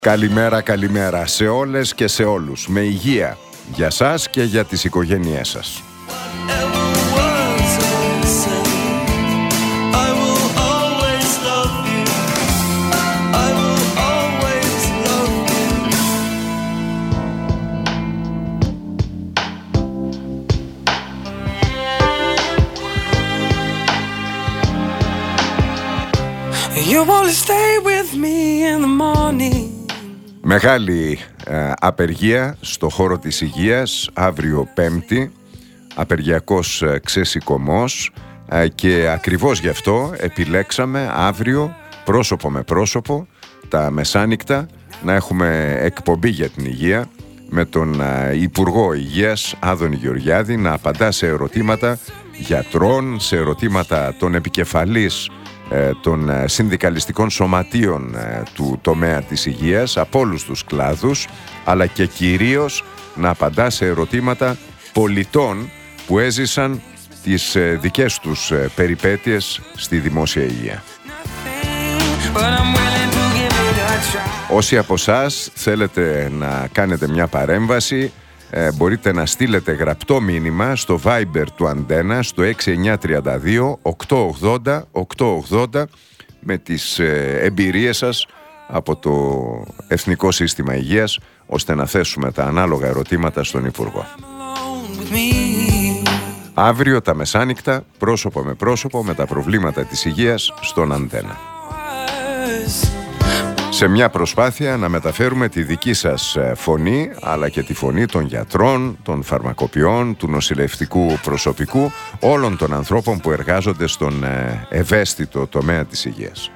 Καλημέρα, καλημέρα σε όλες και σε όλους. Με υγεία για σας και για τις οικογένειές σας. You wanna stay with me in the morning. Μεγάλη απεργία στο χώρο της υγείας αύριο Πέμπτη, απεργιακός ξεσηκωμός, και ακριβώς γι' αυτό επιλέξαμε αύριο πρόσωπο με πρόσωπο τα μεσάνυχτα να έχουμε εκπομπή για την υγεία με τον Υπουργό Υγείας Άδωνη Γεωργιάδη να απαντά σε ερωτήματα γιατρών, σε ερωτήματα των επικεφαλής των συνδικαλιστικών σωματείων του τομέα της υγείας από όλους τους κλάδους, αλλά και κυρίως να απαντά σε ερωτήματα πολιτών που έζησαν τις δικές τους περιπέτειες στη δημόσια υγεία. Όσοι από εσάς θέλετε να κάνετε μια παρέμβαση, μπορείτε να στείλετε γραπτό μήνυμα στο Viber του Αντένα στο 6932 880 880 με τις εμπειρίες σας από το Εθνικό Σύστημα Υγείας, ώστε να θέσουμε τα ανάλογα ερωτήματα στον Υπουργό. Αύριο τα μεσάνυχτα, πρόσωπο με πρόσωπο με τα προβλήματα της υγείας στον Αντένα. Σε μια προσπάθεια να μεταφέρουμε τη δική σας φωνή, αλλά και τη φωνή των γιατρών, των φαρμακοποιών, του νοσηλευτικού προσωπικού, όλων των ανθρώπων που εργάζονται στον ευαίσθητο τομέα της υγείας.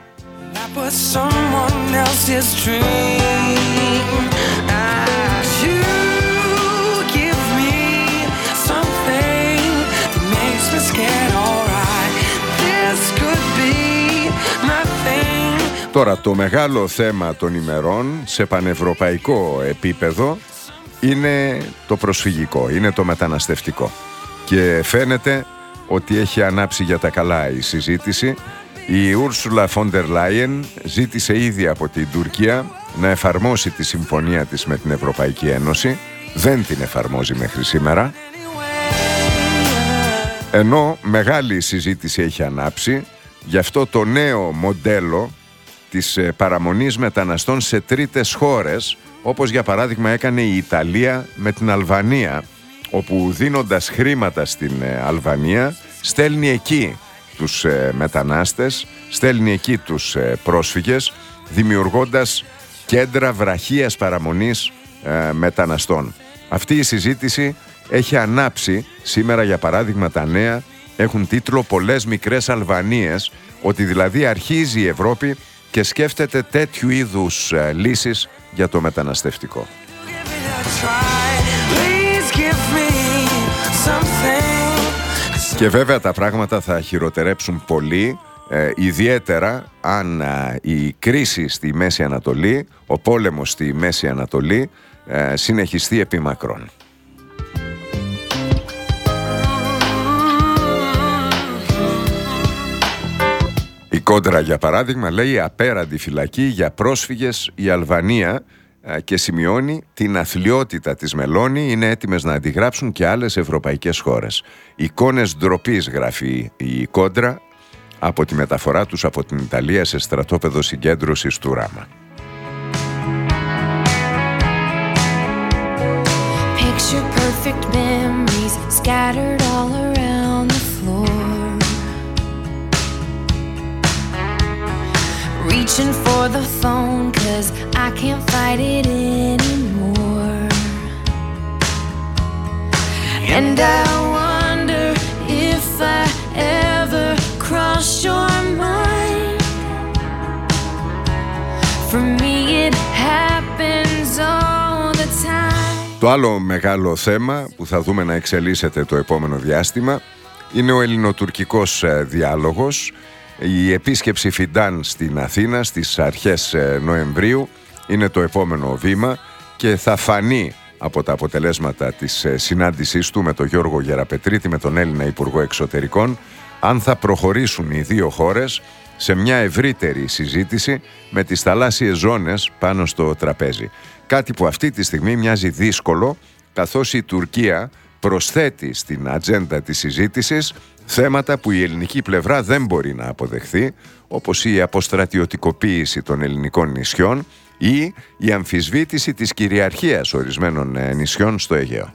Τώρα το μεγάλο θέμα των ημερών σε πανευρωπαϊκό επίπεδο είναι το προσφυγικό, είναι το μεταναστευτικό. Και φαίνεται ότι έχει ανάψει για τα καλά η συζήτηση. Η Ούρσουλα Φόντερ Λάιεν ζήτησε ήδη από την Τουρκία να εφαρμόσει τη συμφωνία της με την Ευρωπαϊκή Ένωση. Δεν την εφαρμόζει μέχρι σήμερα. Ενώ μεγάλη συζήτηση έχει ανάψει γι' αυτό το νέο μοντέλο της παραμονής μεταναστών σε τρίτες χώρες, όπως για παράδειγμα έκανε η Ιταλία με την Αλβανία, όπου δίνοντας χρήματα στην Αλβανία στέλνει εκεί τους μετανάστες, στέλνει εκεί τους πρόσφυγες, δημιουργώντας κέντρα βραχίας παραμονής μεταναστών. Αυτή η συζήτηση έχει ανάψει. Σήμερα για παράδειγμα τα νέα έχουν τίτλο «Πολλές μικρές Αλβανίες», ότι δηλαδή αρχίζει η Ευρώπη και σκέφτεται τέτοιου είδους λύσεις για το μεταναστευτικό. Και βέβαια τα πράγματα θα χειροτερέψουν πολύ, ιδιαίτερα αν η κρίση στη Μέση Ανατολή, ο πόλεμος στη Μέση Ανατολή συνεχιστεί επί μακρόν. Η Κόντρα για παράδειγμα λέει απέραντη φυλακή για πρόσφυγες η Αλβανία και σημειώνει την αθλιότητα της Μελώνη είναι έτοιμες να αντιγράψουν και άλλες ευρωπαϊκές χώρες. Εικόνες ντροπής γράφει η Κόντρα από τη μεταφορά τους από την Ιταλία σε στρατόπεδο συγκέντρωσης του Ράμα. Picture perfect memories scattered all around the floor. Reaching for the phone 'cause I can't fight it anymore. And I wonder if I ever cross your mind. For me it happens all the time. Το άλλο μεγάλο θέμα που θα δούμε να εξελίσσεται το επόμενο διάστημα είναι ο ελληνοτουρκικός διάλογος. Η επίσκεψη Φιντάν στην Αθήνα στις αρχές Νοεμβρίου είναι το επόμενο βήμα και θα φανεί από τα αποτελέσματα της συνάντησής του με τον Γιώργο Γεραπετρίτη, με τον Έλληνα Υπουργό Εξωτερικών, αν θα προχωρήσουν οι δύο χώρες σε μια ευρύτερη συζήτηση με τις θαλάσσιες ζώνες πάνω στο τραπέζι. Κάτι που αυτή τη στιγμή μοιάζει δύσκολο, καθώς η Τουρκία προσθέτει στην ατζέντα της συζήτησης θέματα που η ελληνική πλευρά δεν μπορεί να αποδεχθεί, όπως η αποστρατιωτικοποίηση των ελληνικών νησιών ή η αμφισβήτηση της κυριαρχίας ορισμένων νησιών στο Αιγαίο.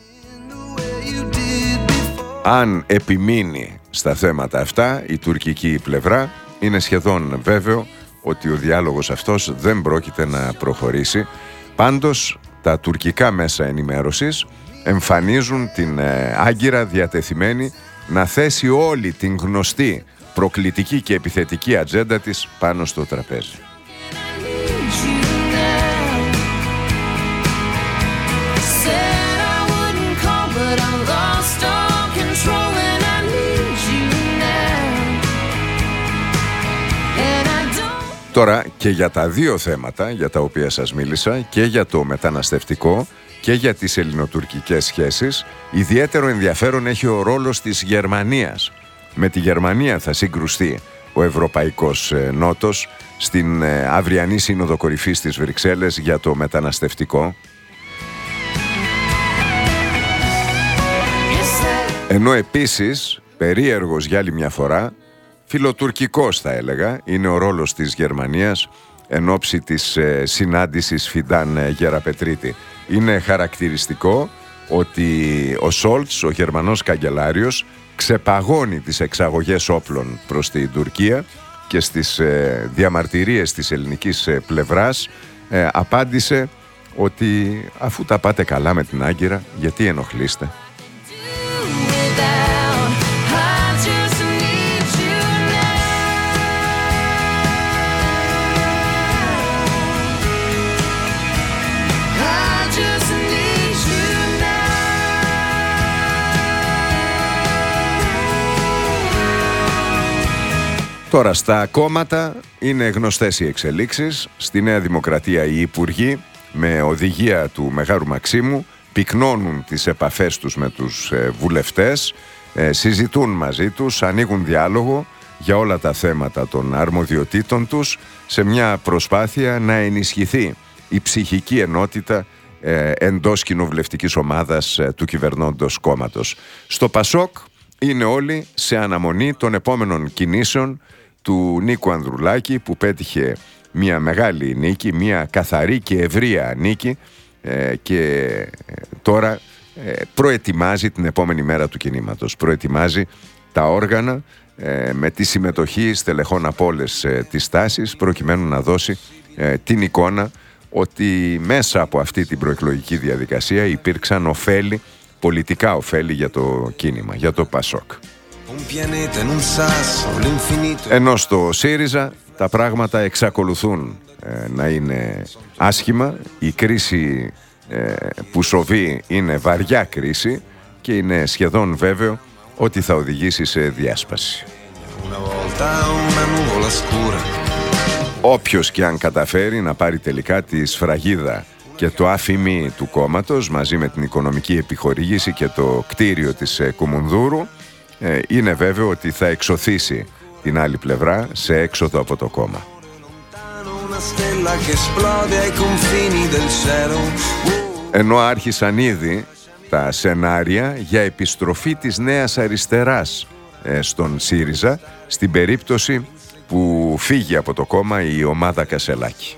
Αν επιμείνει στα θέματα αυτά η τουρκική πλευρά, είναι σχεδόν βέβαιο ότι ο διάλογος αυτός δεν πρόκειται να προχωρήσει. Πάντως, τα τουρκικά μέσα ενημέρωσης εμφανίζουν την Άγκυρα διατεθειμένη να θέσει όλη την γνωστή προκλητική και επιθετική ατζέντα της πάνω στο τραπέζι. Τώρα και για τα δύο θέματα για τα οποία σας μίλησα, και για το μεταναστευτικό και για τις ελληνοτουρκικές σχέσεις, ιδιαίτερο ενδιαφέρον έχει ο ρόλος της Γερμανίας. Με τη Γερμανία θα συγκρουστεί ο Ευρωπαϊκός Νότος στην αυριανή Σύνοδο Κορυφής στις Βρυξέλλες για το μεταναστευτικό. Ενώ επίσης, περίεργος για άλλη μια φορά, φιλοτουρκικός θα έλεγα, είναι ο ρόλος της Γερμανίας εν ώψη της συνάντησης Φιντάν Γεραπετρίτη. Είναι χαρακτηριστικό ότι ο Σόλτς, ο Γερμανός καγκελάριος, ξεπαγώνει τις εξαγωγές όπλων προς την Τουρκία και στις διαμαρτυρίες της ελληνικής πλευράς απάντησε ότι αφού τα πάτε καλά με την Άγκυρα, γιατί ενοχλείστε? Τώρα στα κόμματα είναι γνωστές οι εξελίξεις. Στη Νέα Δημοκρατία οι υπουργοί με οδηγία του Μεγάρου Μαξίμου πυκνώνουν τις επαφές τους με τους βουλευτές, συζητούν μαζί τους, ανοίγουν διάλογο για όλα τα θέματα των αρμοδιοτήτων τους σε μια προσπάθεια να ενισχυθεί η ψυχική ενότητα εντός κοινοβουλευτικής ομάδας του κυβερνώντος κόμματος. Στο Πασόκ είναι όλοι σε αναμονή των επόμενων κινήσεων του Νίκου Ανδρουλάκη, που πέτυχε μια μεγάλη νίκη, μια καθαρή και ευρεία νίκη, και τώρα προετοιμάζει την επόμενη μέρα του κινήματος. Προετοιμάζει τα όργανα με τη συμμετοχή στελεχών από όλες τις τάσεις, προκειμένου να δώσει την εικόνα ότι μέσα από αυτή την προεκλογική διαδικασία υπήρξαν ωφέλη, πολιτικά ωφέλη για το κίνημα, για το Πασόκ. Ενώ στο ΣΥΡΙΖΑ τα πράγματα εξακολουθούν να είναι άσχημα. Η κρίση που σοβεί είναι βαριά κρίση και είναι σχεδόν βέβαιο ότι θα οδηγήσει σε διάσπαση. Όποιος και αν καταφέρει να πάρει τελικά τη σφραγίδα και το άφημί του κόμματος μαζί με την οικονομική επιχορήγηση και το κτίριο της Κουμουνδούρου, είναι βέβαιο ότι θα εξωθήσει την άλλη πλευρά σε έξοδο από το κόμμα. Ενώ άρχισαν ήδη τα σενάρια για επιστροφή της Νέας Αριστεράς στον ΣΥΡΙΖΑ στην περίπτωση που φύγει από το κόμμα η ομάδα Κασελάκη.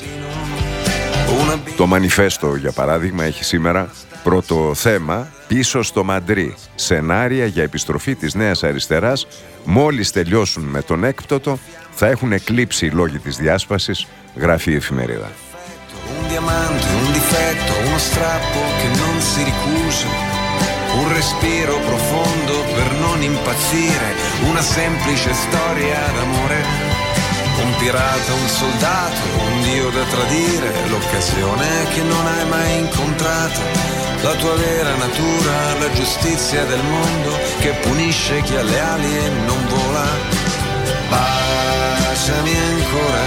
Το μανιφέστο, για παράδειγμα, έχει σήμερα πρώτο θέμα «Πίσω στο Μαντρί. Σενάρια για επιστροφή της Νέας Αριστεράς. Μόλις τελειώσουν με τον έκπτωτο θα έχουν εκλείψει οι λόγοι της διάσπασης», γράφει η εφημερίδα. Un respiro profondo per non impazzire, una semplice storia d'amore. Un pirata, un soldato, un dio da tradire, l'occasione che non hai mai incontrato. La tua vera natura, la giustizia del mondo che punisce chi ha le ali e non vola. Baciami ancora,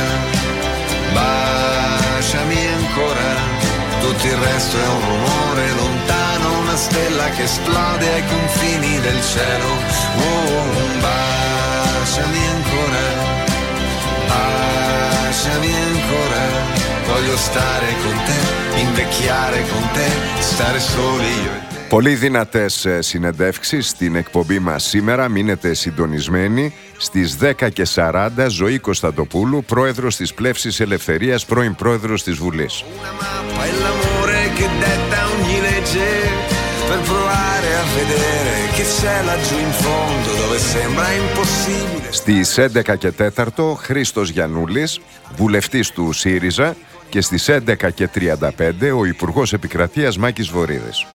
baciami ancora, tutto il resto è un rumore lontano, una stella che esplode ai confini del cielo. Oh, baciami ancora, Lasciami ancora, voglio stare con te, invecchiare con te, stare soli io e te. Πολύ δυνατές συνεντεύξεις στην εκπομπή μας σήμερα. Μείνετε συντονισμένοι. Στις 10:40 Ζωή Κωνσταντοπούλου, πρόεδρος της Πλεύσης Ελευθερίας, πρώην πρόεδρος της Βουλής. Στις 11:04 Χρήστος Γιαννούλης, βουλευτής του ΣΥΡΙΖΑ, και στις 11:35 ο Υπουργός Επικρατείας Μάκης Βορίδης.